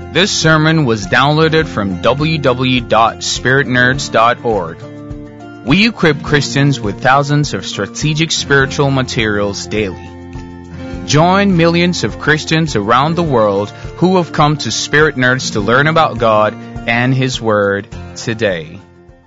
This sermon was downloaded from www.spiritnerds.org. We equip Christians with thousands of strategic spiritual materials daily. Join millions of Christians around the world who have come to Spirit Nerds to learn about God and His Word today.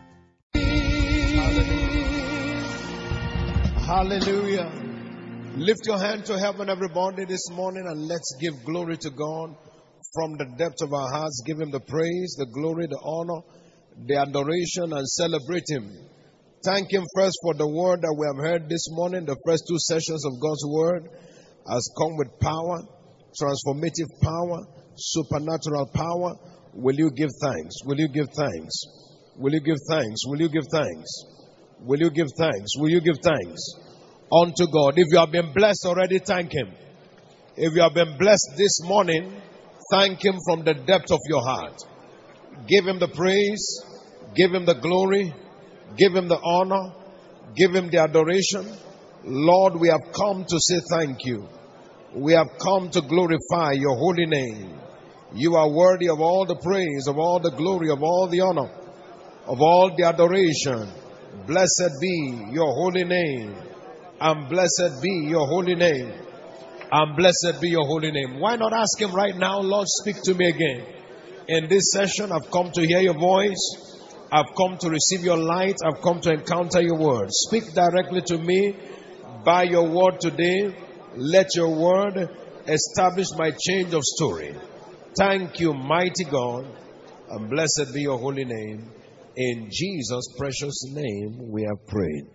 Hallelujah. Lift your hand to heaven, everybody, this morning, and let's give glory to God from the depth of our hearts. Give Him the praise, the glory, the honor, the adoration, and celebrate Him. Thank Him first for the word that we have heard this morning. The first two sessions of God's word has come with power, transformative power, supernatural power. Will you give thanks? Will you give thanks? Will you give thanks? Will you give thanks? Will you give thanks? Will you give thanks unto God? If you have been blessed already, thank Him. If you have been blessed this morning, thank Him from the depth of your heart. Give Him the praise, give Him the glory, give Him the honor, give Him the adoration. Lord, we have come to say thank you. We have come to glorify your holy name. You are worthy of all the praise, of all the glory, of all the honor, of all the adoration. Blessed be your holy name, and blessed be your holy name, and blessed be your holy name. Why not ask Him right now, Lord, speak to me again. In this session, I've come to hear your voice. I've come to receive your light. I've come to encounter your word. Speak directly to me by your word today. Let your word establish my change of story. Thank you, mighty God, and blessed be your holy name. In Jesus' precious name we have prayed.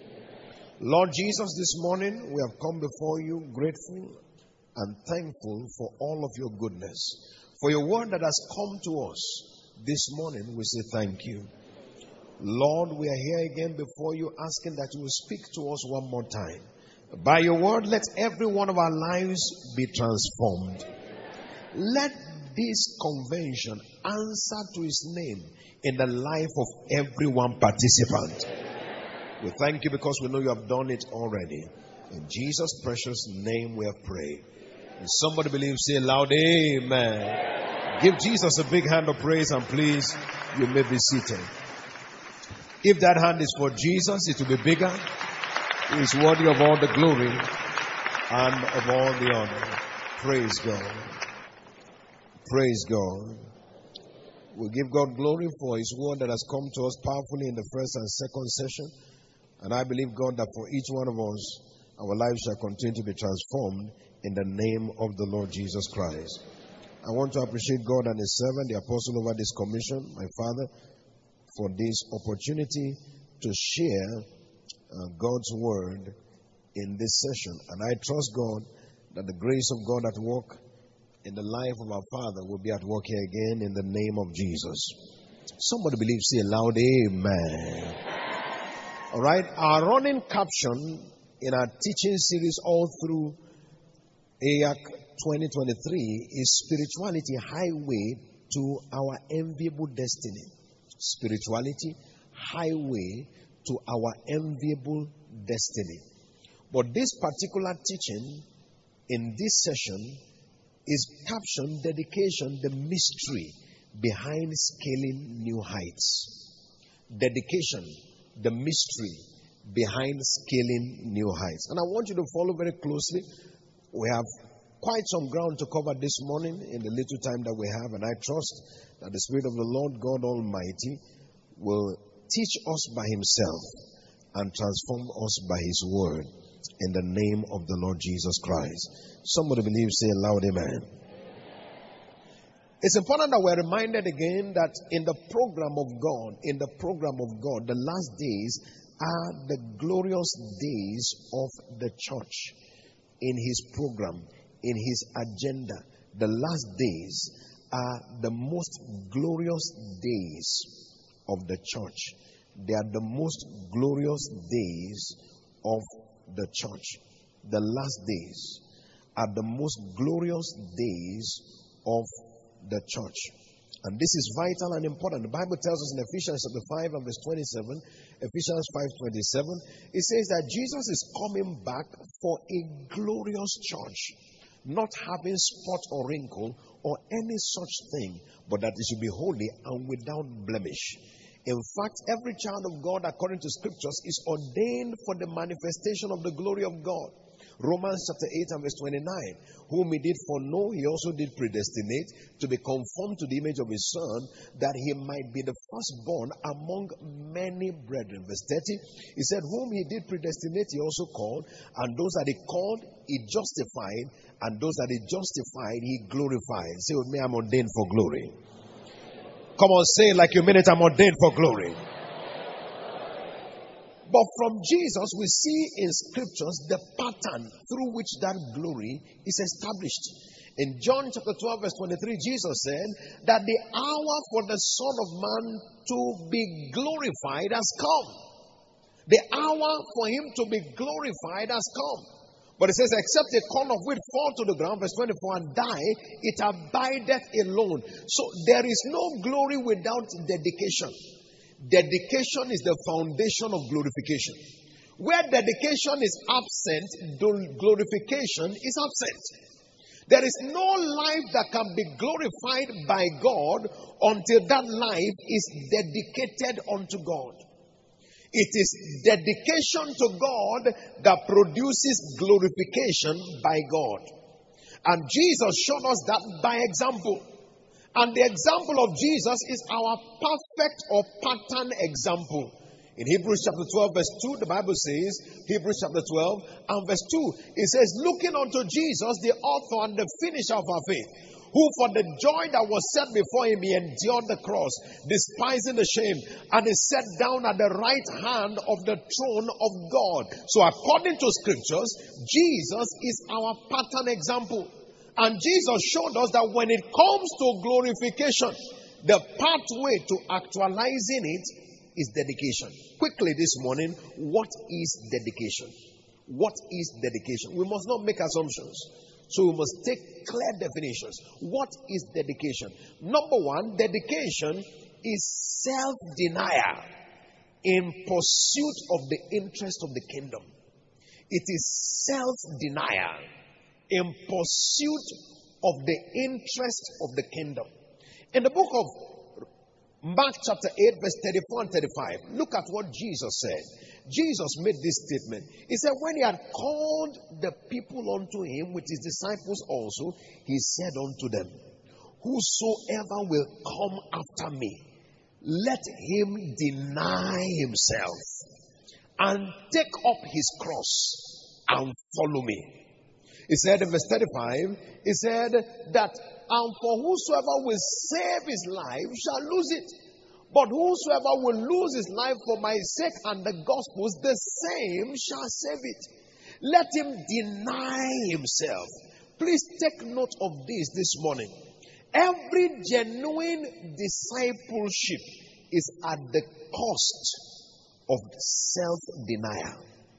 Lord Jesus, this morning we have come before you grateful and thankful for all of your goodness. For your word that has come to us this morning, we say thank you. Lord, we are here again before you asking that you will speak to us one more time. By your word, let every one of our lives be transformed. Let this convention answer to His name in the life of every one participant. We thank you because we know you have done it already. In Jesus' precious name we have prayed. And somebody believes, say loud, amen. Give Jesus a big hand of praise, and please, you may be seated. If that hand is for Jesus, it will be bigger. He is worthy of all the glory and of all the honor. Praise God. Praise God. We give God glory for His word that has come to us powerfully in the first and second session. And I believe, God, that for each one of us, our lives shall continue to be transformed in the name of the Lord Jesus Christ. I want to appreciate God and His servant, the apostle over this commission, my father, for this opportunity to share God's word in this session. And I trust God that the grace of God at work in the life of our Father will be at work here again in the name of Jesus. Somebody believes, say loud, amen. All right, our running caption in our teaching series all through AYAC 2023 is Spirituality Highway to Our Enviable Destiny. Spirituality Highway to Our Enviable Destiny. But this particular teaching in this session is captioned Dedication, the Mystery Behind Scaling New Heights. Dedication, the mystery behind scaling new heights. And I want you to follow very closely. We have quite some ground to cover this morning in the little time that we have, and I trust that the Spirit of the Lord God Almighty will teach us by Himself and transform us by His word in the name of the Lord Jesus Christ. Somebody believes, say loud, amen. It's important that we're reminded again that in the program of God, the last days are the glorious days of the church. In His program, in His agenda, the last days are the most glorious days of the church. They are the most glorious days of the church. The last days are the most glorious days of the church. And this is vital and important. The Bible tells us in Ephesians chapter 5 and verse 27, Ephesians 5:27, it says that Jesus is coming back for a glorious church. not having spot or wrinkle or any such thing, but that it should be holy and without blemish. In fact, every child of God, according to scriptures, is ordained for the manifestation of the glory of God. Romans chapter 8 and verse 29. Whom he did foreknow, he also did predestinate to be conformed to the image of his Son, that he might be the firstborn among many brethren. Verse 30, he said, whom he did predestinate, he also called, and those that he called, he justified, and those that he justified, he glorified. Say with me, I'm ordained for glory. Come on, say it like you mean it, I'm ordained for glory. But from Jesus, we see in scriptures the pattern through which that glory is established. In John chapter 12, verse 23, Jesus said that the hour for the Son of Man to be glorified has come. The hour for him to be glorified has come. But it says, except a corn of wheat fall to the ground, verse 24, and die, it abideth alone. So there is no glory without dedication. Dedication is the foundation of glorification. Where dedication is absent, glorification is absent. There is no life that can be glorified by God until that life is dedicated unto God. It is dedication to God that produces glorification by God. And Jesus showed us that by example. And the example of Jesus is our perfect or pattern example. In Hebrews chapter 12 verse 2, the Bible says, Hebrews chapter 12 and verse 2, it says, looking unto Jesus, the author and the finisher of our faith, who for the joy that was set before him, he endured the cross, despising the shame, and is set down at the right hand of the throne of God. So according to scriptures, Jesus is our pattern example. And Jesus showed us that when it comes to glorification, the pathway to actualizing it is dedication. Quickly this morning, what is dedication? What is dedication? We must not make assumptions. So we must take clear definitions. What is dedication? Number one, dedication is self-denial in pursuit of the interest of the kingdom. It is self-denial in pursuit of the interest of the kingdom. In the book of Mark chapter 8 verse 34 and 35, look at what Jesus said. Jesus made this statement. He said, when he had called the people unto him with his disciples also, he said unto them, whosoever will come after me, let him deny himself and take up his cross and follow me. He said in verse 35, he said that, and for whosoever will save his life shall lose it. But whosoever will lose his life for my sake and the gospel's, the same shall save it. Let him deny himself. Please take note of this morning. Every genuine discipleship is at the cost of self-denial.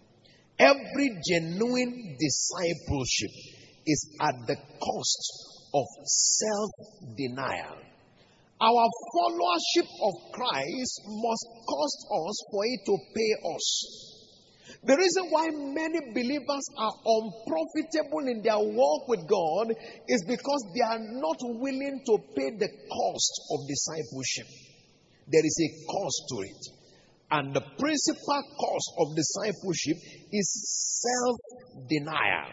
Every genuine discipleship is at the cost of self-denial. Our followership of Christ must cost us for it to pay us. The reason why many believers are unprofitable in their walk with God is because they are not willing to pay the cost of discipleship. There is a cost to it. And the principal cost of discipleship is self-denial.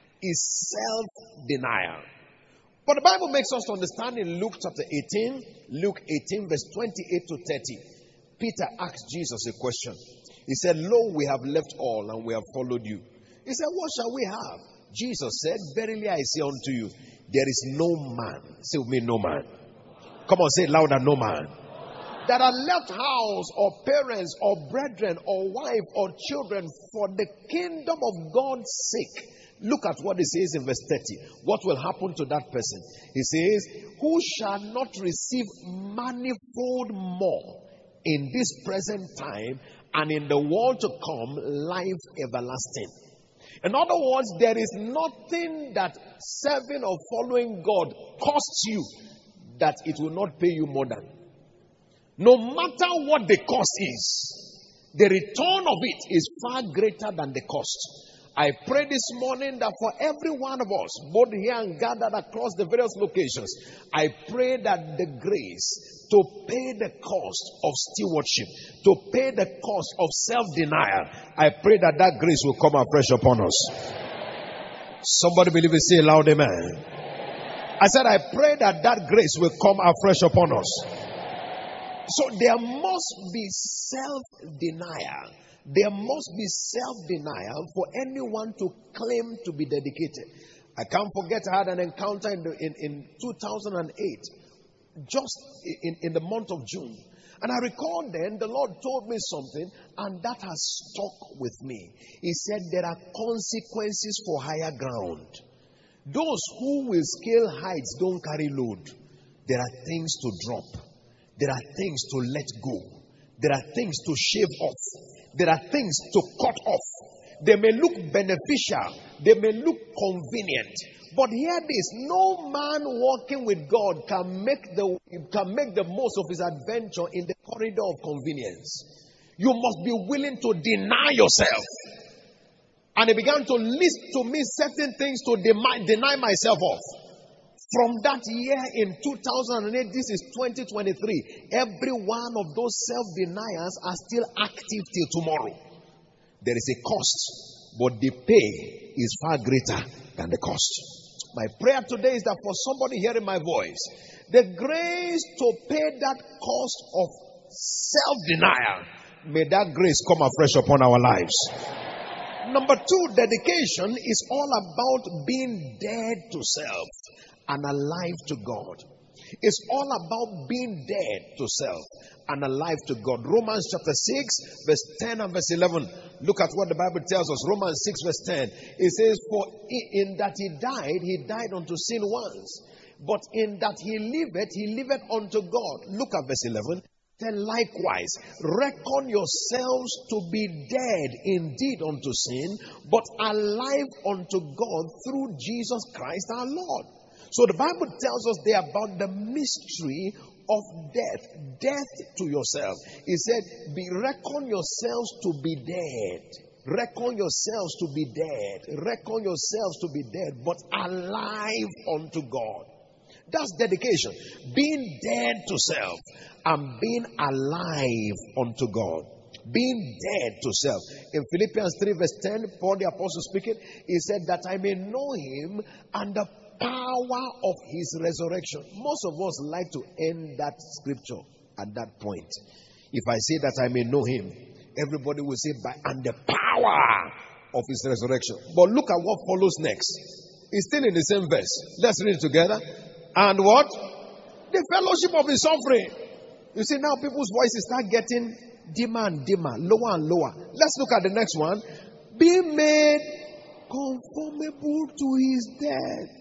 But the Bible makes us to understand in Luke chapter 18, Luke 18 verse 28 to 30. Peter asked Jesus a question. He said, lo, we have left all and we have followed you. He said, what shall we have? Jesus said, verily I say unto you, there is no man. Say with me, no man. Come on, say it louder, no man. That are left house or parents or brethren or wife or children for the kingdom of God's sake. Look at what it says in verse 30. What will happen to that person? He says, who shall not receive manifold more in this present time and in the world to come life everlasting. In other words, there is nothing that serving or following God costs you that it will not pay you more than. No matter what the cost is, the return of it is far greater than the cost. I pray this morning that for every one of us, both here and gathered across the various locations, I pray that the grace to pay the cost of stewardship, to pay the cost of self-denial, I pray that that grace will come afresh upon us. Somebody believe it, say loud amen. I said, I pray that that grace will come afresh upon us. So there must be self-denial. There must be self-denial for anyone to claim to be dedicated. I can't forget I had an encounter in 2008, just in the month of June. And I recall then the Lord told me something, and that has stuck with me. He said there are consequences for higher ground. Those who will scale heights don't carry load. There are things to drop. There are things to let go. There are things to shave off. There are things to cut off. They may look beneficial. They may look convenient. But hear this, no man walking with God can make the most of his adventure in the corridor of convenience. You must be willing to deny yourself. And he began to list to me certain things to deny myself of. From that year in 2008, this is 2023, every one of those self-deniers are still active till tomorrow. There is a cost, but the pay is far greater than the cost. My prayer today is that for somebody hearing my voice, the grace to pay that cost of self-denial, may that grace come afresh upon our lives. Number two, dedication is all about being dead to self and alive to God. It's all about being dead to self and alive to God. Romans chapter 6, verse 10 and verse 11. Look at what the Bible tells us. Romans 6, verse 10. It says, for in that he died unto sin once. But in that he liveth unto God. Look at verse 11. Then likewise, reckon yourselves to be dead indeed unto sin, but alive unto God through Jesus Christ our Lord. So the Bible tells us there about the mystery of death to yourself. It said, reckon yourselves to be dead. Reckon yourselves to be dead. Reckon yourselves to be dead, but alive unto God. That's dedication. Being dead to self and being alive unto God. Being dead to self. In Philippians 3 verse 10, Paul the apostle speaking, he said that I may know him and the power of his resurrection. Most of us like to end that scripture at that point. If I say that I may know him, everybody will say, and the power of his resurrection. But look at what follows next. It's still in the same verse. Let's read it together. And what? The fellowship of his suffering. You see, now people's voices start getting dimmer and dimmer, lower and lower. Let's look at the next one. Be made conformable to his death.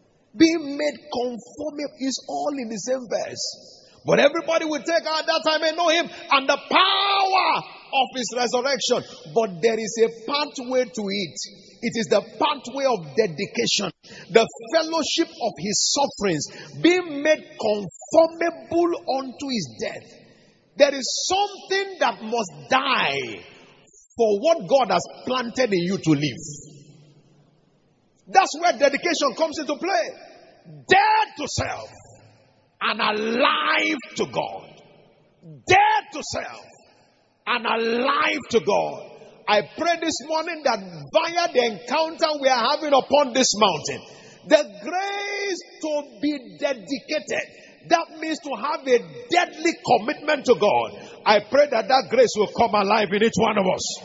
Being made conformable is all in the same verse. But everybody will take out that I may know him and the power of his resurrection. But there is a pathway to it. It is the pathway of dedication. The fellowship of his sufferings. Being made conformable unto his death. There is something that must die for what God has planted in you to live. That's where dedication comes into play. Dead to self and alive to God. Dead to self and alive to God. I pray this morning that via the encounter we are having upon this mountain, the grace to be dedicated, that means to have a deadly commitment to God. I pray that that grace will come alive in each one of us.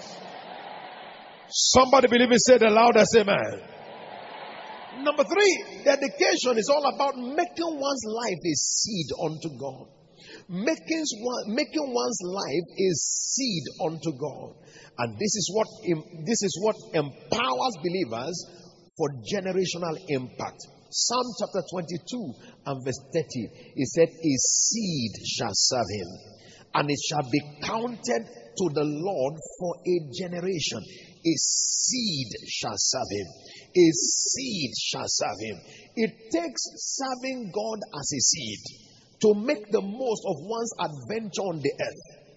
Somebody believe it, say the loudest amen. Number three, dedication is all about making one's life a seed unto God. Making one's life a seed unto God. And this is what empowers believers for generational impact. Psalm chapter 22 and verse 30, it said, a seed shall serve him, and it shall be counted to the Lord for a generation. A seed shall serve him. A seed shall serve him. It takes serving God as a seed to make the most of one's adventure on the earth.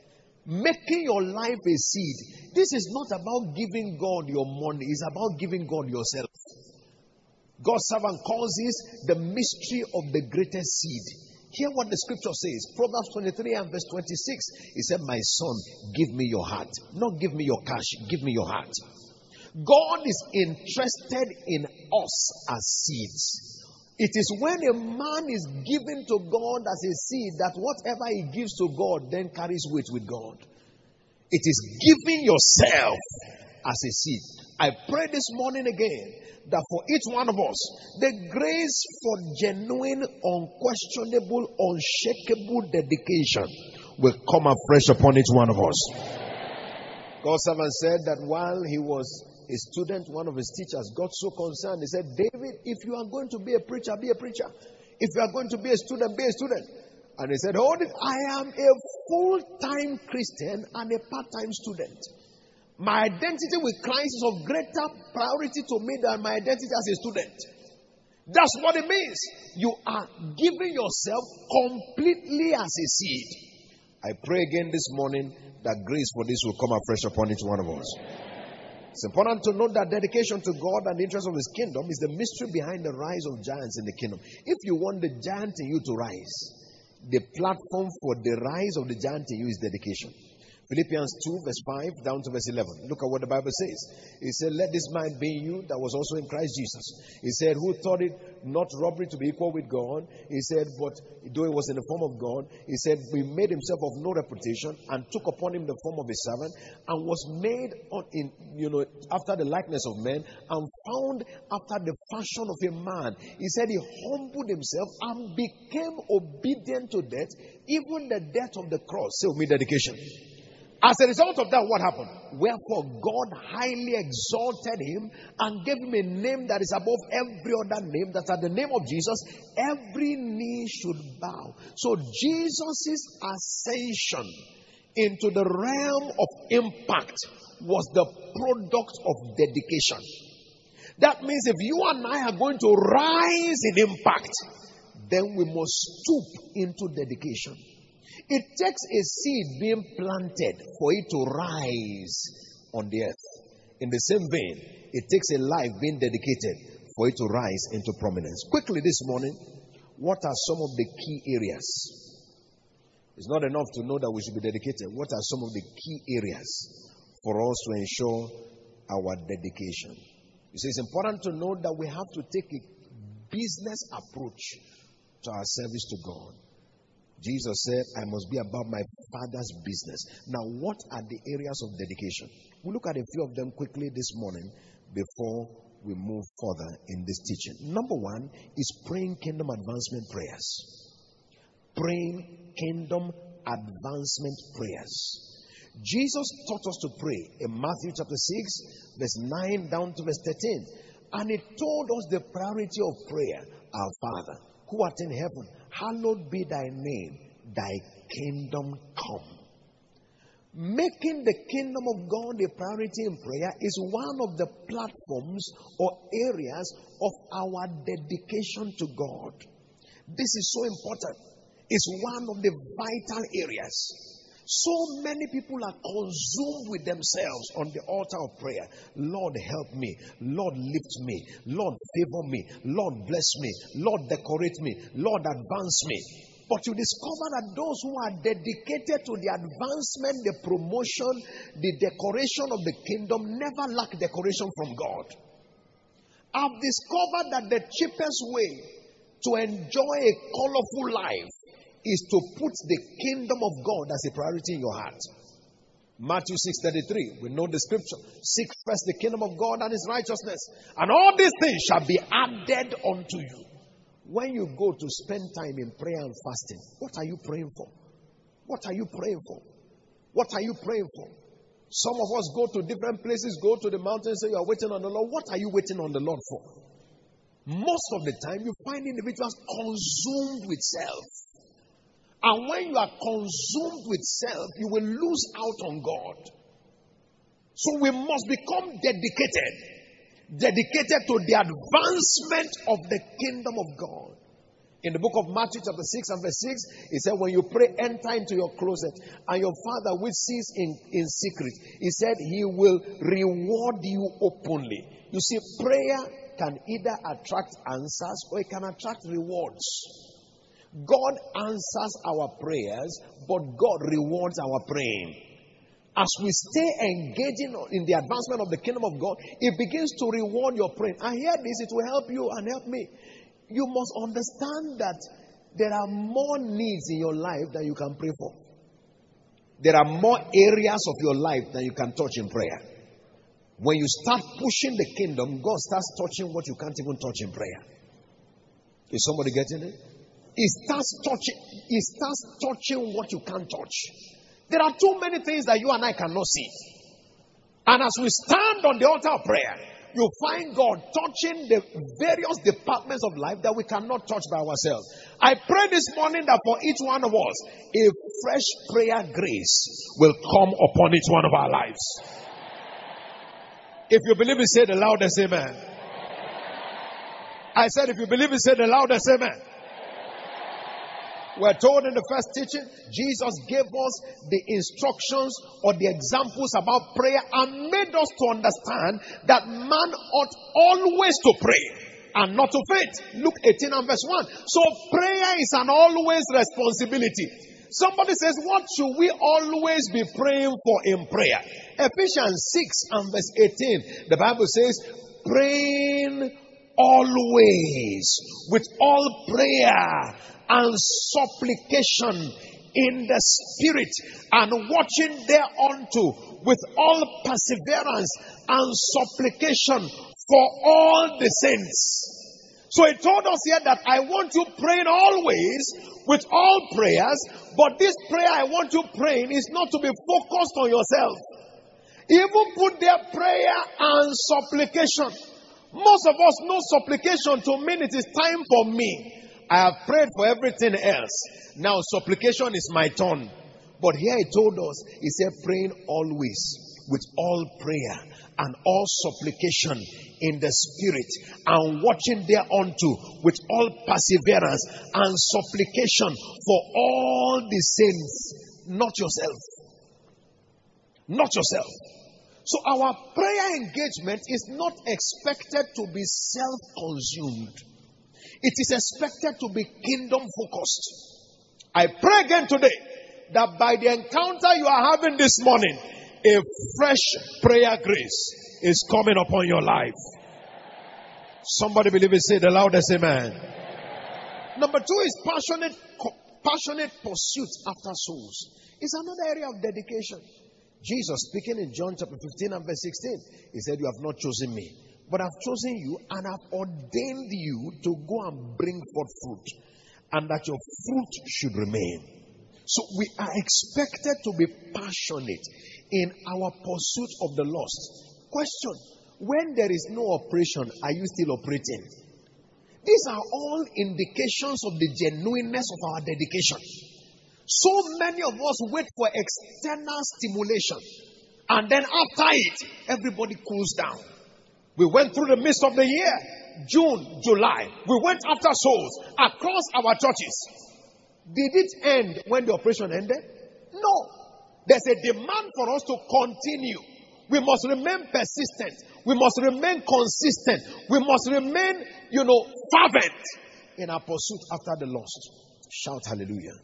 Making your life a seed. This is not about giving God your money, it's about giving God yourself. God's servant calls this the mystery of the greatest seed. Hear what the scripture says. Proverbs 23 and verse 26. He said, my son, give me your heart. Not give me your cash, give me your heart. God is interested in us as seeds. It is when a man is given to God as a seed that whatever he gives to God then carries weight with God. It is giving yourself as a seed. I pray this morning again that for each one of us, the grace for genuine, unquestionable, unshakable dedication will come afresh upon each one of us. God's servant said that while he was a student, one of his teachers got so concerned. He said, David, if you are going to be a preacher, be a preacher. If you are going to be a student, be a student. And he said, hold it, I am a full-time Christian and a part-time student. My identity with Christ is of greater priority to me than my identity as a student. That's what it means. You are giving yourself completely as a seed. I pray again this morning that grace for this will come afresh upon each one of us. It's important to note that dedication to God and the interest of His kingdom is the mystery behind the rise of giants in the kingdom. If you want the giant in you to rise, the platform for the rise of the giant in you is dedication. Philippians 2 verse 5 down to verse 11. Look at what the Bible says. It said, let this mind be in you that was also in Christ Jesus. He said, who thought it not robbery to be equal with God. He said, but though he was in the form of God, he said, he made himself of no reputation and took upon him the form of a servant and was made after the likeness of men and found after the fashion of a man. He said he humbled himself and became obedient to death, even the death of the cross. Say with me, dedication. As a result of that, what happened? Wherefore God highly exalted him and gave him a name that is above every other name, that at the name of Jesus, every knee should bow. So Jesus' ascension into the realm of impact was the product of dedication. That means if you and I are going to rise in impact, then we must stoop into dedication. It takes a seed being planted for it to rise on the earth. In the same vein, it takes a life being dedicated for it to rise into prominence. Quickly this morning, what are some of the key areas? It's not enough to know that we should be dedicated. What are some of the key areas for us to ensure our dedication? You see, it's important to know that we have to take a business approach to our service to God. Jesus said, I must be about my Father's business. Now, what are the areas of dedication? We'll look at a few of them quickly this morning before we move further in this teaching. Number one is praying kingdom advancement prayers. Praying kingdom advancement prayers. Jesus taught us to pray in Matthew chapter 6, verse 9 down to verse 13. And He told us the priority of prayer. Our Father, who art in heaven, hallowed be thy name, thy kingdom come. Making the kingdom of God a priority in prayer is one of the platforms or areas of our dedication to God. This is so important. It's one of the vital areas. So many people are consumed with themselves on the altar of prayer. Lord, help me. Lord, lift me. Lord, favor me. Lord, bless me. Lord, decorate me. Lord, advance me. But you discover that those who are dedicated to the advancement, the promotion, the decoration of the kingdom never lack decoration from God. I've discovered that the cheapest way to enjoy a colorful life is to put the kingdom of God as a priority in your heart. Matthew 6:33, we know the scripture. Seek first the kingdom of God and His righteousness, and all these things shall be added unto you. When you go to spend time in prayer and fasting, what are you praying for? What are you praying for? What are you praying for? Some of us go to different places, go to the mountains, say you are waiting on the Lord. What are you waiting on the Lord for? Most of the time, you find individuals consumed with self. And when you are consumed with self, you will lose out on God. So we must become dedicated to the advancement of the kingdom of God. In the book of Matthew chapter 6 and verse 6, he said, when you pray, enter into your closet, and your Father which sees in secret, he said, he will reward you openly. You see, prayer can either attract answers or it can attract rewards. God answers our prayers, but God rewards our praying. As we stay engaging in the advancement of the kingdom of God, it begins to reward your praying. And hear this, it will help you and help me. You must understand that there are more needs in your life than you can pray for. There are more areas of your life than you can touch in prayer. When you start pushing the kingdom, God starts touching what you can't even touch in prayer. Is somebody getting it? He starts touching what you can't touch. There are too many things that you and I cannot see. And as we stand on the altar of prayer, you find God touching the various departments of life that we cannot touch by ourselves. I pray this morning that for each one of us, a fresh prayer grace will come upon each one of our lives. If you believe it, say the loudest amen. I said, if you believe it, say the loudest amen. We're told in the first teaching, Jesus gave us the instructions or the examples about prayer and made us to understand that man ought always to pray and not to faint. Luke 18 and verse 1. So prayer is an always responsibility. Somebody says, what should we always be praying for in prayer? Ephesians 6 and verse 18. The Bible says, praying always with all prayer and supplication in the spirit, and watching thereunto with all perseverance and supplication for all the saints. So he told us here that I want you praying always with all prayers, but this prayer I want you praying is not to be focused on yourself. Even put there prayer and supplication. Most of us know supplication to mean it is time for me. I have prayed for everything else. Now supplication is my turn. But here he told us, he said praying always with all prayer and all supplication in the spirit, and watching thereunto with all perseverance and supplication for all the saints. Not yourself. Not yourself. So our prayer engagement is not expected to be self-consumed. It is expected to be kingdom focused. I pray again today that by the encounter you are having this morning, a fresh prayer grace is coming upon your life. Somebody believe it, say the loudest amen. Number 2 is passionate pursuit after souls. It's another area of dedication. Jesus speaking in John chapter 15 and verse 16, he said, you have not chosen me, but I've chosen you and I've ordained you to go and bring forth fruit, and that your fruit should remain. So we are expected to be passionate in our pursuit of the lost. Question, when there is no operation, are you still operating? These are all indications of the genuineness of our dedication. So many of us wait for external stimulation, and then after it, everybody cools down. We went through the midst of the year, June, July. We went after souls across our churches. Did it end when the operation ended? No. There's a demand for us to continue. We must remain persistent. We must remain consistent. We must remain, fervent in our pursuit after the lost. Shout hallelujah.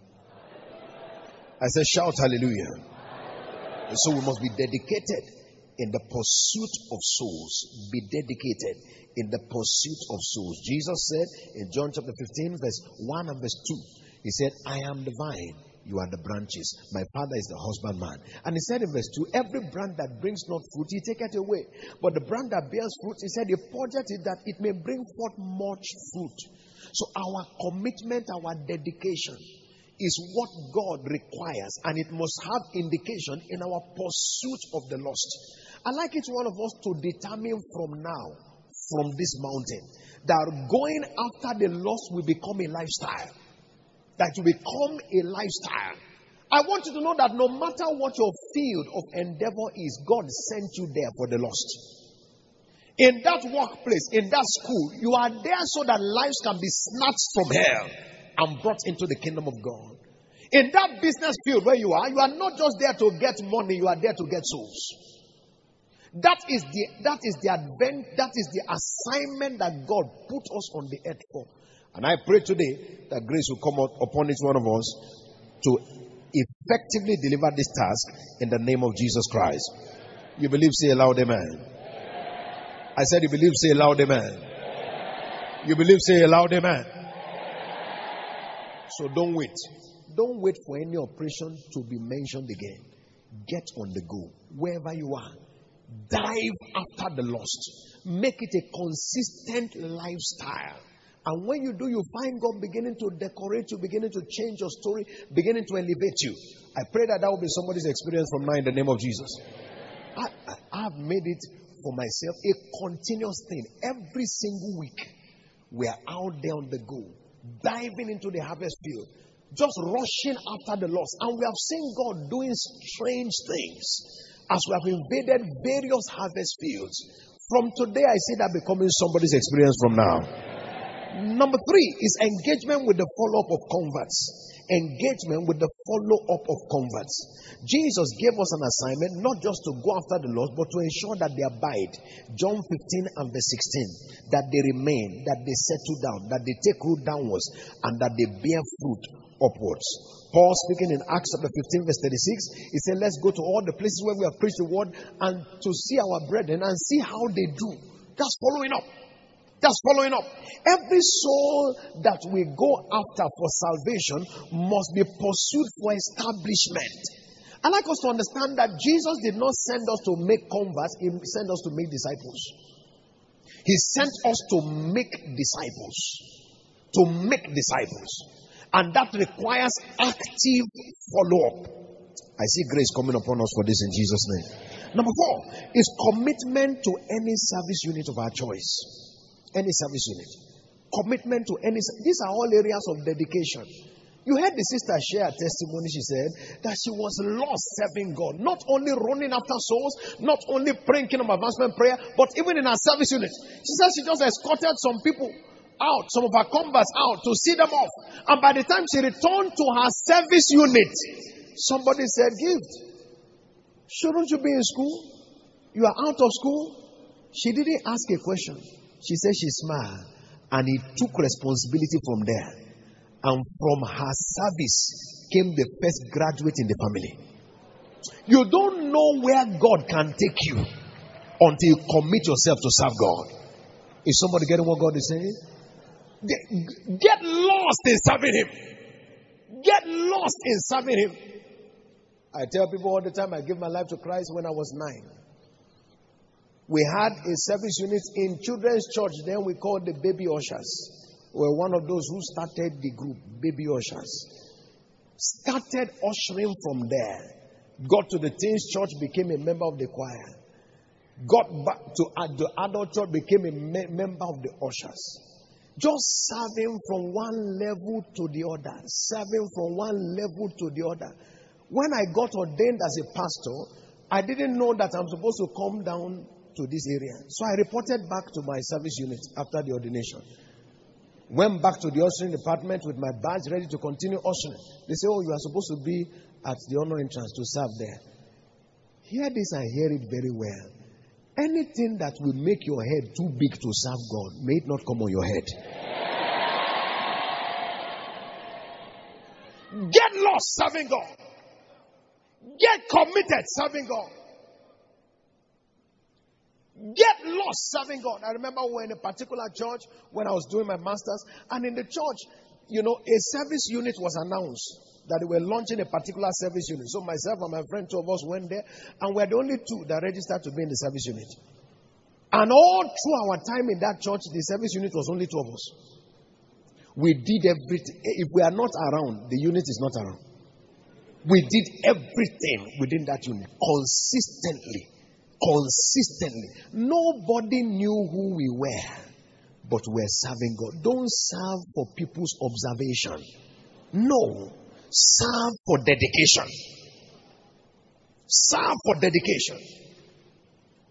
I said shout hallelujah. And so we must be dedicated in the pursuit of souls. Be dedicated in the pursuit of souls. Jesus said in John chapter 15 verse 1 and verse 2, he said, I am the vine, you are the branches. My Father is the husbandman. And he said in verse 2, every branch that brings not fruit, he taketh away. But the branch that bears fruit, he said, he purgeth it that it may bring forth much fruit. So our commitment, our dedication is what God requires, and it must have indication in our pursuit of the lost. I'd like each one of us to determine from now, from this mountain, that going after the lost will become a lifestyle. That will become a lifestyle. I want you to know that no matter what your field of endeavor is, God sent you there for the lost. In that workplace, in that school, you are there so that lives can be snatched from hell. and brought into the kingdom of God. In that business field where you are not just there to get money, you are there to get souls. That is the assignment that God put us on the earth for. And I pray today that grace will come upon each one of us to effectively deliver this task in the name of Jesus Christ. You believe, say aloud, amen. I said you believe, say aloud, amen. You believe, say aloud, amen. So don't wait. Don't wait for any operation to be mentioned again. Get on the go. Wherever you are, dive after the lost. Make it a consistent lifestyle. And when you do, you find God beginning to decorate you, beginning to change your story, beginning to elevate you. I pray that will be somebody's experience from now in the name of Jesus. I have made it for myself a continuous thing. Every single week, we are out there on the go, diving into the harvest field, just rushing after the lost. And we have seen God doing strange things as we have invaded various harvest fields. From today, I see that becoming somebody's experience from now. Number 3 is engagement with the follow-up of converts. Engagement with the follow-up of converts. Jesus gave us an assignment not just to go after the lost, but to ensure that they abide. John 15 and verse 16. That they remain, that they settle down, that they take root downwards, and that they bear fruit upwards. Paul speaking in Acts chapter 15 verse 36, he said, let's go to all the places where we have preached the word and to see our brethren and see how they do. Just following up. That's following up. Every soul that we go after for salvation must be pursued for establishment. I like us to understand that Jesus did not send us to make converts, He sent us to make disciples. He sent us to make disciples. To make disciples. And that requires active follow-up. I see grace coming upon us for this in Jesus' name. Number 4 is commitment to any service unit of our choice. Any service unit. Commitment to any. These are all areas of dedication. You heard the sister share a testimony. She said that she was lost serving God. Not only running after souls, not only praying kingdom advancement prayer, but even in her service unit. She said she just escorted some people out, some of her converts out to see them off. And by the time she returned to her service unit, somebody said, Gift, shouldn't you be in school? You are out of school. She didn't ask a question. She said she smiled, and he took responsibility from there. And from her service came the first graduate in the family. You don't know where God can take you until you commit yourself to serve God. Is somebody getting what God is saying? Get lost in serving Him. Get lost in serving Him. I tell people all the time, I gave my life to Christ when I was 9. We had a service unit in children's church. Then we called the baby ushers. We were one of those who started the group, baby ushers. Started ushering from there. Got to the teens church, became a member of the choir. Got back to the adult church, became a member of the ushers. Just serving from one level to the other. Serving from one level to the other. When I got ordained as a pastor, I didn't know that I'm supposed to come down to this area. So I reported back to my service unit after the ordination. Went back to the ushering department with my badge ready to continue ushering. They say, oh, you are supposed to be at the honor entrance to serve there. Hear this and hear it very well. Anything that will make your head too big to serve God, may it not come on your head. Get lost serving God. Get committed serving God. Get lost serving God. I remember we were in a particular church when I was doing my master's, and in the church, a service unit was announced that they were launching a particular service unit. So myself and my friend, 2 of us went there, and we're the only 2 that registered to be in the service unit. And all through our time in that church, the service unit was only 2 of us. We did everything. If we are not around, the unit is not around. We did everything within that unit consistently. Nobody knew who we were, but we're serving God. Don't serve for people's observation. No. Serve for dedication. Serve for dedication.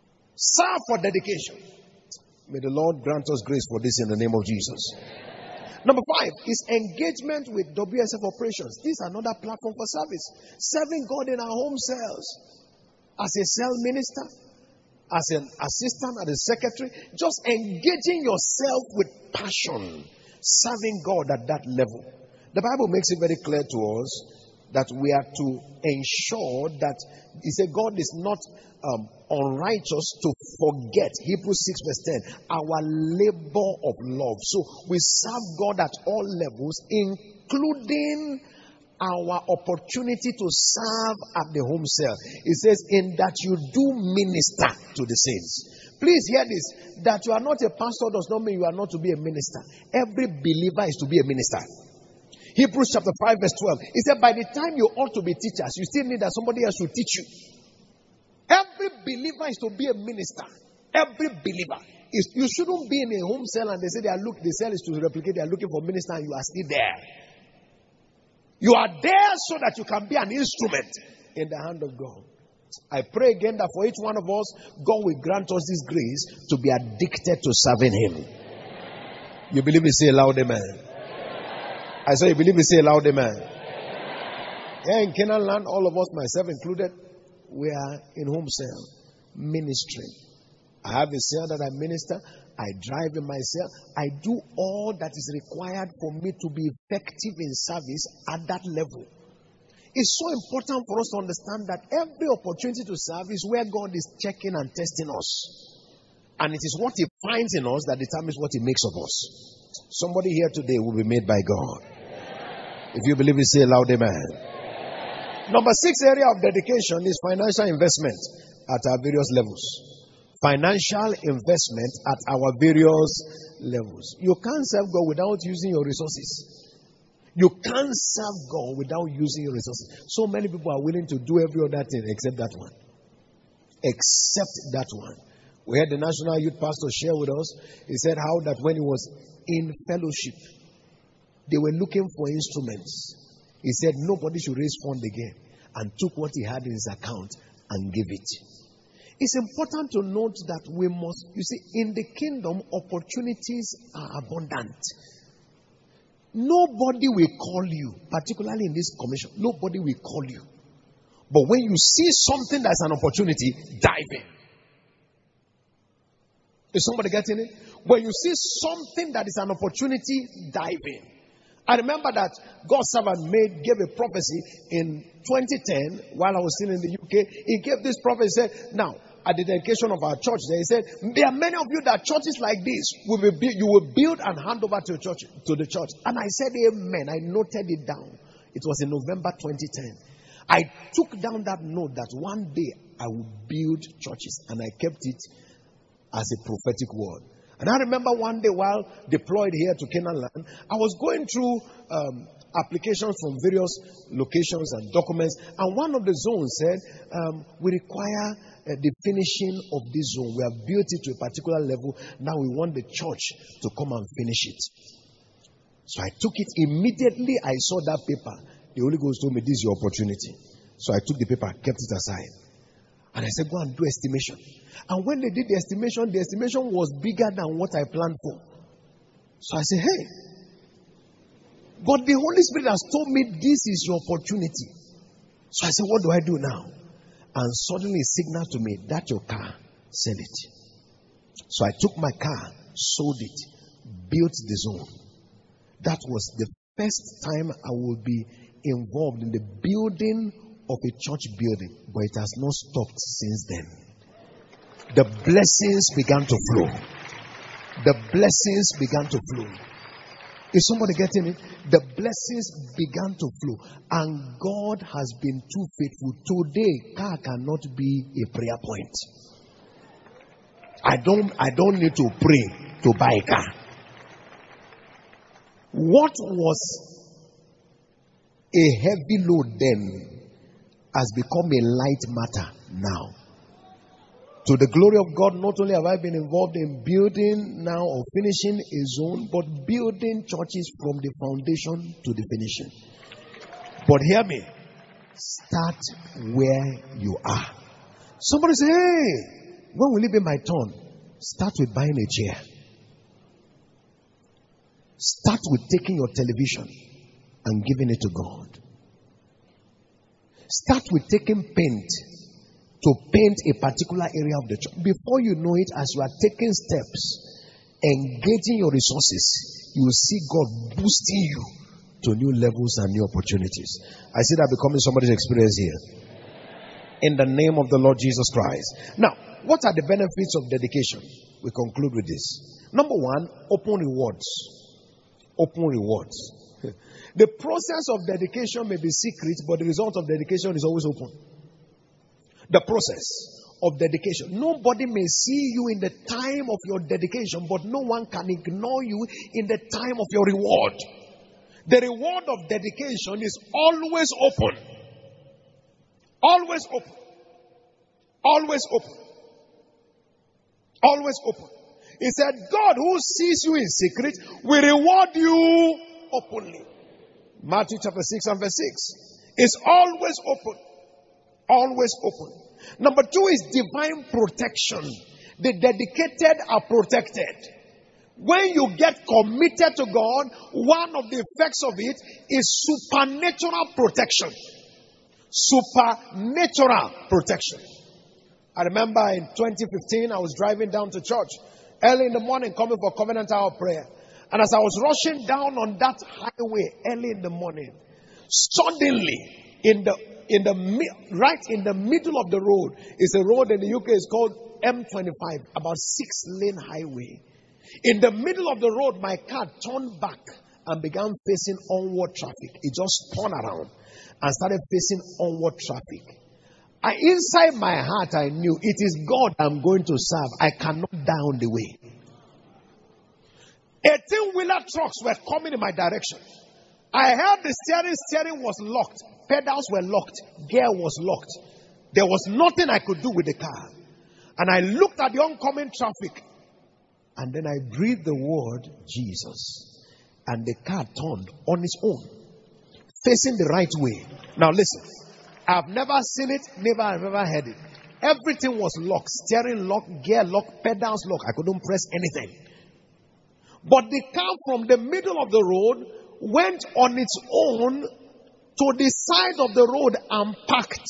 Serve for dedication. May the Lord grant us grace for this in the name of Jesus. Number 5 is engagement with WSF operations. This is another platform for service. Serving God in our home cells. As a cell minister, as an assistant, as a secretary, just engaging yourself with passion. Serving God at that level. The Bible makes it very clear to us that we are to ensure that, he said, God is not unrighteous to forget, Hebrews 6 verse 10, our labor of love. So we serve God at all levels, including our opportunity to serve at the home cell. It says, in that you do minister to the saints. Please hear this, that you are not a pastor does not mean you are not to be a minister. Every believer is to be a minister. Hebrews chapter 5 verse 12. It said, by the time you ought to be teachers, you still need that somebody else will teach you. Every believer is to be a minister. Every believer. You shouldn't be in a home cell and they say the cell is to replicate, they are looking for minister and you are still there. You are there so that you can be an instrument in the hand of God. I pray again that for each one of us, God will grant us this grace to be addicted to serving Him. You believe me? Say aloud, amen. I say you believe me? Say aloud, amen. Here in Canaan land, all of us, myself included, we are in home cell ministry. I have a cell that I minister. I drive in my cell. I do all that is required for me to be effective in service at that level. It's so important for us to understand that every opportunity to serve is where God is checking and testing us. And it is what He finds in us that determines what He makes of us. Somebody here today will be made by God. If you believe it, say loud amen. Number 6 area of dedication is financial investment at our various levels. Financial investment at our various levels. You can't serve God without using your resources. You can't serve God without using your resources. So many people are willing to do every other thing except that one. Except that one. We had the National Youth Pastor share with us. He said how that when he was in fellowship, they were looking for instruments. He said nobody should raise fund again, and took what he had in his account and gave it. It's important to note that we must, you see, in the kingdom, opportunities are abundant. Nobody will call you, particularly in this commission, nobody will call you. But when you see something that's an opportunity, dive in. Is somebody getting it? When you see something that is an opportunity, dive in. I remember that God's servant gave a prophecy in 2010 while I was still in the UK. He gave this prophecy, said, now, at the dedication of our church there, he said, there are many of you that churches like this, you will build and hand over to the church. And I said, amen. I noted it down. It was in November 2010. I took down that note that one day I will build churches, and I kept it as a prophetic word. And I remember one day while deployed here to Canaan land, I was going through applications from various locations and documents, and one of the zones said, we require the finishing of this zone. We have built it to a particular level. Now we want the church to come and finish it. So I took it immediately. I saw that paper. The Holy Ghost told me, this is your opportunity. So I took the paper, kept it aside. And I said, go and do estimation. And when they did the estimation was bigger than what I planned for. So I said, hey, but the Holy Spirit has told me this is your opportunity. So I said, what do I do now? And suddenly it signaled to me, that's your car, sell it. So I took my car, sold it, built the zone. That was the first time I would be involved in the building of a church building, but it has not stopped since then. The blessings began to flow. The blessings began to flow. Is somebody getting it? The blessings began to flow, and God has been too faithful. Today, car cannot be a prayer point. I don't need to pray to buy a car. What was a heavy load then has become a light matter now. To the glory of God, not only have I been involved in building now or finishing a zone, but building churches from the foundation to the finishing. But hear me, start where you are. Somebody say, hey, when will it be my turn? Start with buying a chair. Start with taking your television and giving it to God. Start with taking paint to paint a particular area of the church. Before you know it, as you are taking steps, engaging your resources, you will see God boosting you to new levels and new opportunities. I see that becoming somebody's experience here. In the name of the Lord Jesus Christ. Now, what are the benefits of dedication? We conclude with this. Number one, open rewards. Open rewards. The process of dedication may be secret, but the result of dedication is always open. The process of dedication. Nobody may see you in the time of your dedication, but no one can ignore you in the time of your reward. The reward of dedication is always open. Always open. Always open. Always open. He said, God who sees you in secret will reward you openly. Matthew chapter 6 and verse 6. It's always open. Always open. Number two is divine protection. The dedicated are protected. When you get committed to God, one of the effects of it is supernatural protection. Supernatural protection. I remember in 2015, I was driving down to church early in the morning, coming for Covenant Hour prayer. And as I was rushing down on that highway early in the morning, suddenly, right in the middle of the road, is a road in the UK, it's called M25, about 6-lane highway. In the middle of the road, my car turned back and began facing onward traffic. It just turned around and started facing onward traffic. Inside my heart, I knew it is God I'm going to serve. I cannot die on the way. 18-wheeler trucks were coming in my direction. I heard the steering was locked. Pedals were locked. Gear was locked. There was nothing I could do with the car. And I looked at the oncoming traffic. And then I breathed the word, Jesus. And the car turned on its own, facing the right way. Now listen. I've never seen it, I've never heard it. Everything was locked. Steering locked, gear locked, pedals locked. I couldn't press anything. But the car from the middle of the road went on its own to the side of the road and parked.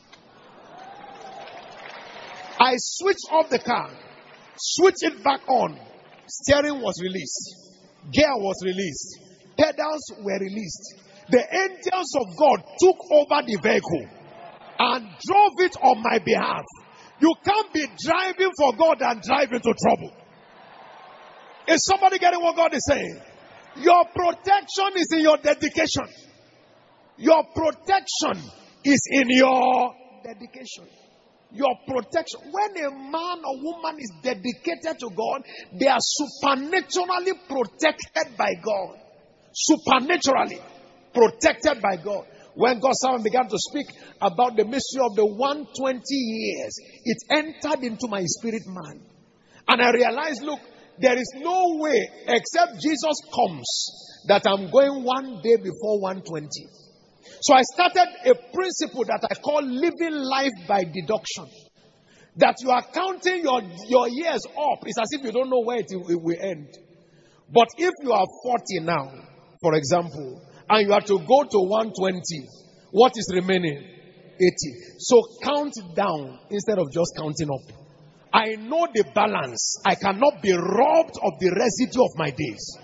I switched off the car, switched it back on. Steering was released. Gear was released. Pedals were released. The angels of God took over the vehicle and drove it on my behalf. You can't be driving for God and drive into trouble. Is somebody getting what God is saying? Your protection is in your dedication. Your protection is in your dedication. Your protection. When a man or woman is dedicated to God, they are supernaturally protected by God. Supernaturally protected by God. When God's servant began to speak about the mystery of the 120 years, it entered into my spirit man. And I realized, look, there is no way except Jesus comes that I'm going one day before 120. So I started a principle that I call living life by deduction. That you are counting your years up. It's as if you don't know where it will end. But if you are 40 now, for example, and you are to go to 120, what is remaining? 80. So count down instead of just counting up. I know the balance. I cannot be robbed of the residue of my days.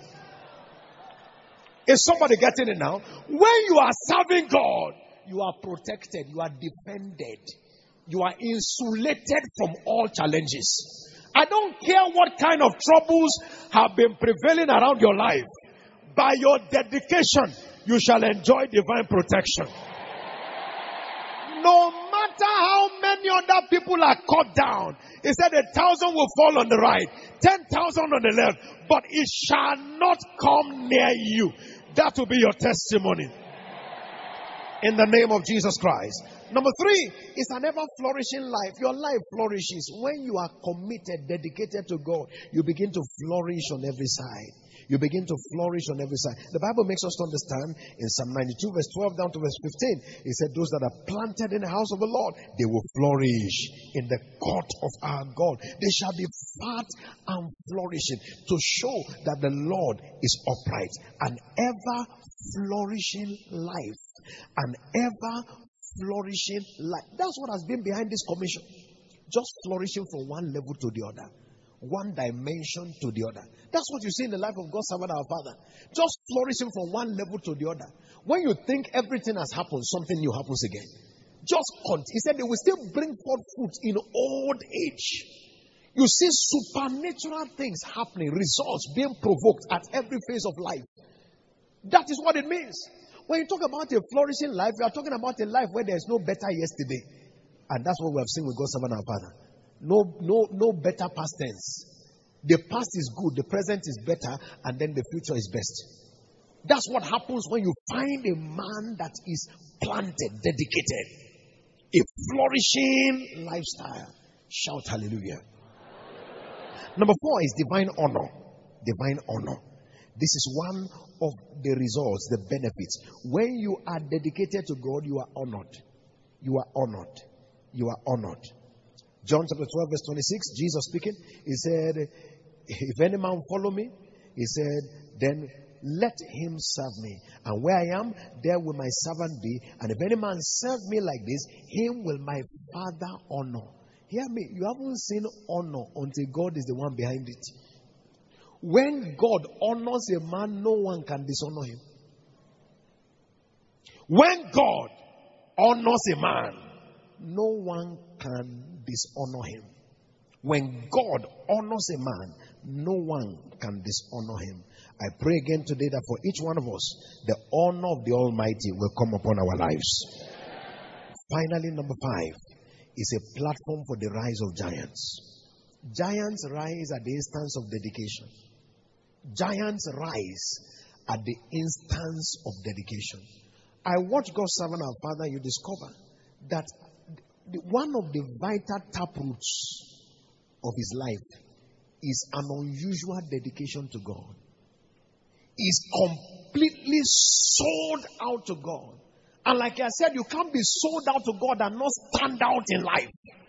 Is somebody getting it now? When you are serving God, you are protected. You are defended. You are insulated from all challenges. I don't care what kind of troubles have been prevailing around your life. By your dedication, you shall enjoy divine protection. No matter how many other people are cut down, he said 1,000 will fall on the right, 10,000 on the left, but it shall not come near you. That will be your testimony. In the name of Jesus Christ. Number 3 is an ever flourishing life. Your life flourishes when you are committed, dedicated to God. You begin to flourish on every side. You begin to flourish on every side. The Bible makes us to understand in Psalm 92 verse 12 down to verse 15. It said, those that are planted in the house of the Lord, they will flourish in the court of our God. They shall be fat and flourishing, to show that the Lord is upright. An ever flourishing life. An ever flourishing life. That's what has been behind this commission. Just flourishing from one level to the other. One dimension to the other. That's what you see in the life of God's servant, our Father. Just flourishing from one level to the other. When you think everything has happened, something new happens again. He said they will still bring forth fruit in old age. You see supernatural things happening, results being provoked at every phase of life. That is what it means. When you talk about a flourishing life, you are talking about a life where there is no better yesterday. And that's what we have seen with God's servant, our Father. No better past tense. The past is good, the present is better, and then the future is best. That's what happens when you find a man that is planted, dedicated, a flourishing lifestyle. Shout hallelujah. Number 4 is divine honor. Divine honor. This is one of the results, the benefits. When you are dedicated to God, you are honored. You are honored. You are honored. John chapter 12 verse 26, Jesus speaking, he said, if any man follow me, he said, then let him serve me. And where I am, there will my servant be. And if any man serve me like this, him will my Father honor. Hear me, you haven't seen honor until God is the one behind it. When God honors a man, no one can dishonor him. When God honors a man, no one can dishonor him. When God honors a man, no one can dishonor him. I pray again today that for each one of us, the honor of the Almighty will come upon our lives. Finally, number 5 is a platform for the rise of giants. Giants rise at the instance of dedication. Giants rise at the instance of dedication. I watch God's servant, our Father, you discover that one of the vital taproots of his life is an unusual dedication to God. He's completely sold out to God. And like I said, you can't be sold out to God and not stand out in life.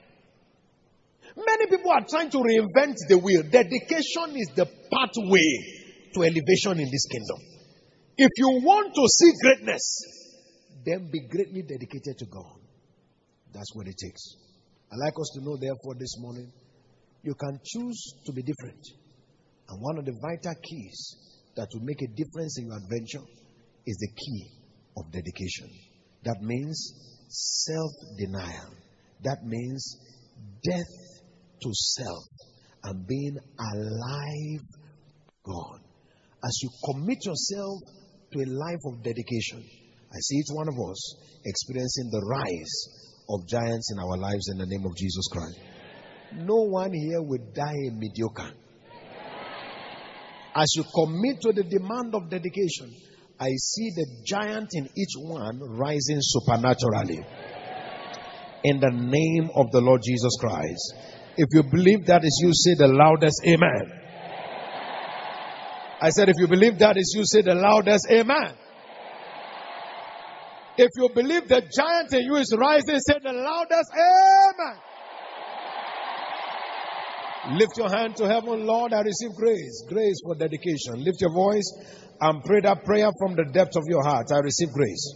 Many people are trying to reinvent the wheel. Dedication is the pathway to elevation in this kingdom. If you want to see greatness, then be greatly dedicated to God. That's what it takes. I'd like us to know, therefore, this morning, you can choose to be different. And one of the vital keys that will make a difference in your adventure is the key of dedication. That means self-denial. That means death to self and being alive to God. As you commit yourself to a life of dedication, I see each one of us experiencing the rise of giants in our lives in the name of Jesus Christ. No one here will die a mediocre. As you commit to the demand of dedication, I see the giant in each one rising supernaturally. In the name of the Lord Jesus Christ. If you believe that is you, say the loudest amen. I said, if you believe that is you, say the loudest amen. If you believe the giant in you is rising, say the loudest amen. Lift your hand to heaven. Lord, I receive grace. Grace for dedication. Lift your voice and pray that prayer from the depth of your heart. I receive grace.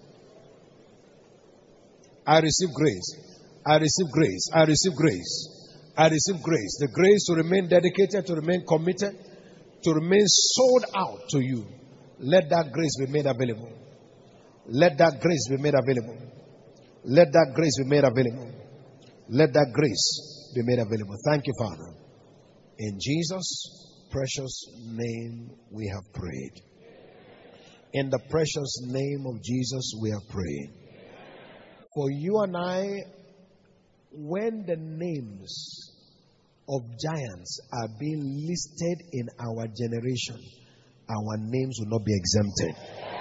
I receive grace. I receive grace. I receive grace. I receive grace. The grace to remain dedicated, to remain committed, to remain sold out to you. Let that grace be made available. Let that grace be made available. Let that grace be made available. Let that grace be made available. Thank you, Father. In Jesus' precious name we have prayed. In the precious name of Jesus we have prayed. For you and I, when the names of giants are being listed in our generation, our names will not be exempted.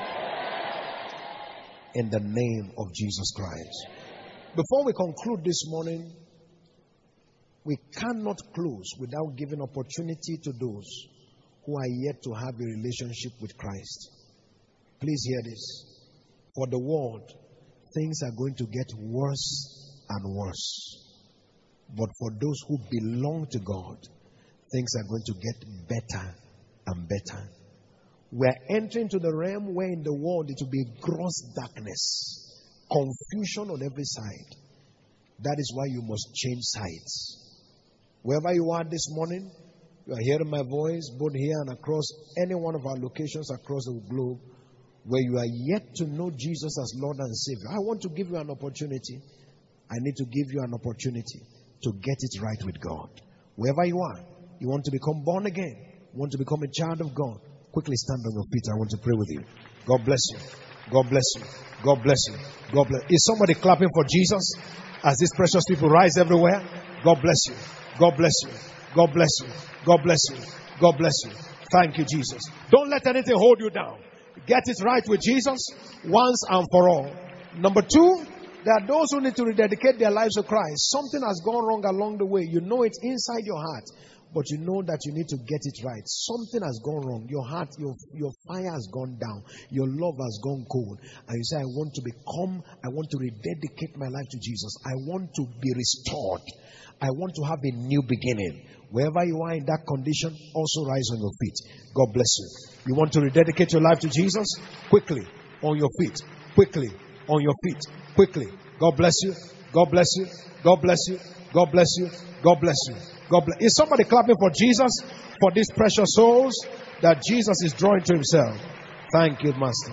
In the name of Jesus Christ. Before we conclude this morning, we cannot close without giving opportunity to those who are yet to have a relationship with Christ. Please hear this. For the world, things are going to get worse and worse. But for those who belong to God, things are going to get better and better. We're entering to the realm where in the world it will be gross darkness, confusion on every side. That is why you must change sides. Wherever you are this morning, you are hearing my voice, both here and across any one of our locations across the globe, where you are yet to know Jesus as Lord and Savior. I want to give you an opportunity. I need to give you an opportunity to get it right with God. Wherever you are, you want to become born again, you want to become a child of God, quickly stand on your feet. I want to pray with you. God bless you. God bless you. God bless you. God bless. Is somebody clapping for Jesus as these precious people rise everywhere? God bless you. God bless you. God bless you. God bless you. God bless you. Thank you, Jesus. Don't let anything hold you down. Get it right with Jesus once and for all. Number two, there are those who need to rededicate their lives to Christ. Something has gone wrong along the way. You know it inside your heart, but you know that you need to get it right. Something has gone wrong. Your heart, your fire has gone down. Your love has gone cold. And you say, I want to rededicate my life to Jesus. I want to be restored. I want to have a new beginning. Wherever you are in that condition, also rise on your feet. God bless you. You want to rededicate your life to Jesus? Quickly, on your feet. Quickly, on your feet. Quickly. God bless you. God bless you. God bless you. God bless you. God bless you. God bless. Is somebody clapping for Jesus, for these precious souls that Jesus is drawing to himself? Thank you, Master.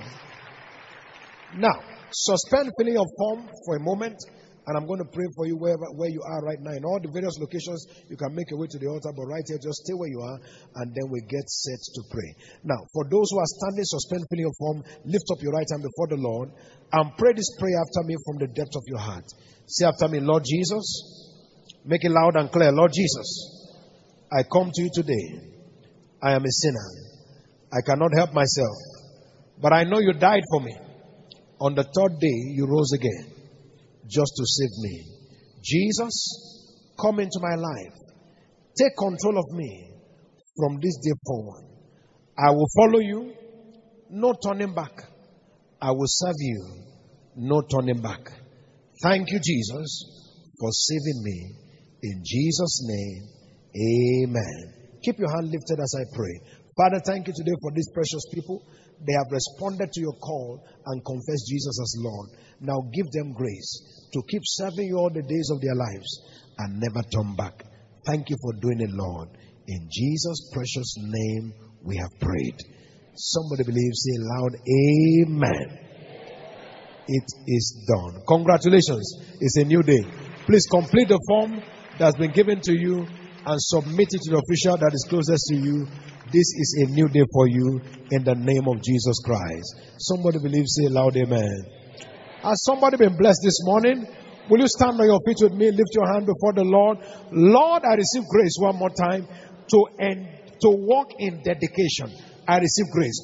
Now, suspend filling of form for a moment, and I'm going to pray for you where you are right now. In all the various locations, you can make your way to the altar, but right here, just stay where you are, and then we get set to pray. Now, for those who are standing, suspend filling of form, lift up your right hand before the Lord, and pray this prayer after me from the depth of your heart. Say after me, Lord Jesus. Make it loud and clear. Lord Jesus, I come to you today. I am a sinner. I cannot help myself. But I know you died for me. On the third day, you rose again just to save me. Jesus, come into my life. Take control of me from this day forward. I will follow you. No turning back. I will serve you. No turning back. Thank you, Jesus, for saving me. In Jesus' name, amen. Keep your hand lifted as I pray. Father, thank you today for these precious people. They have responded to your call and confessed Jesus as Lord. Now give them grace to keep serving you all the days of their lives and never turn back. Thank you for doing it, Lord. In Jesus' precious name we have prayed. Somebody believes, say loud, amen. It is done. Congratulations. It's a new day. Please complete the form that's been given to you and submit it to the official that is closest to you. This is a new day for you in the name of Jesus Christ. Somebody believes, say loud, amen. Has somebody been blessed this morning? Will you stand on your feet with me? Lift your hand before the Lord. Lord, I receive grace one more time to walk in dedication. I receive grace.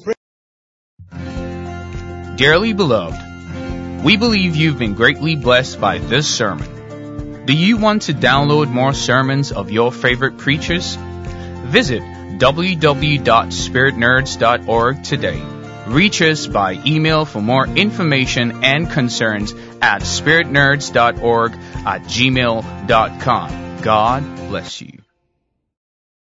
Dearly beloved, we believe you've been greatly blessed by this sermon. Do you want to download more sermons of your favorite preachers? Visit www.spiritnerds.org today. Reach us by email for more information and concerns at spiritnerds.org@gmail.com. God bless you.